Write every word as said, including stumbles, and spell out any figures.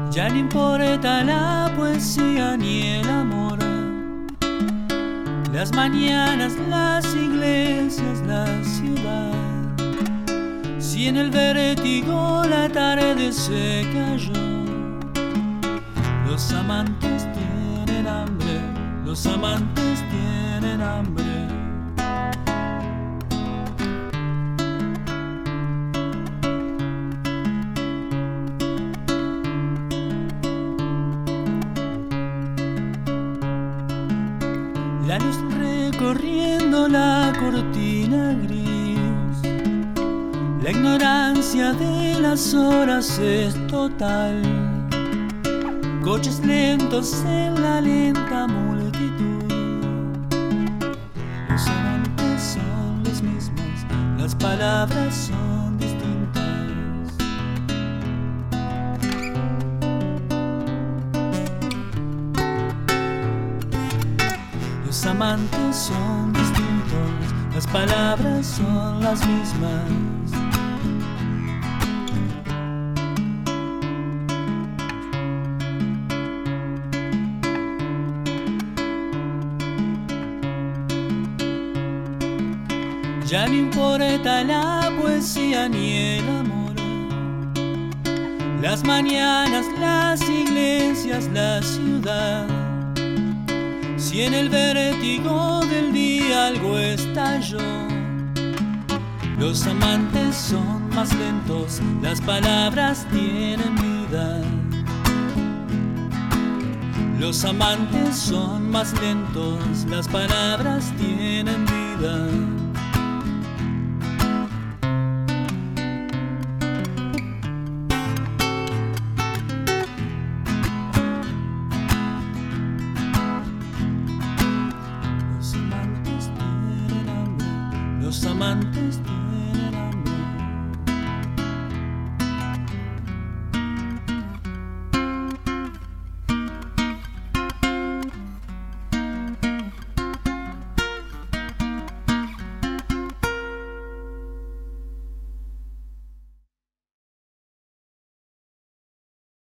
Ya no importa la poesía ni el amor, las mañanas, las iglesias, la ciudad. Si en el vértigo la tarde se cayó, los amantes tienen hambre, los amantes tienen hambre. La luz recorriendo la cortina gris, la ignorancia de las horas es total. Coches lentos en la lenta multitud. Los amantes son los mismos, las palabras son distintas. Los amantes son distintos, las palabras son las mismas. Ya no importa la poesía ni el amor, las mañanas, las iglesias, la ciudad. Si en el vértigo del día algo estalló, los amantes son más lentos, las palabras tienen vida. Los amantes son más lentos, las palabras tienen vida. Los amantes tienen hambre, los amantes tienen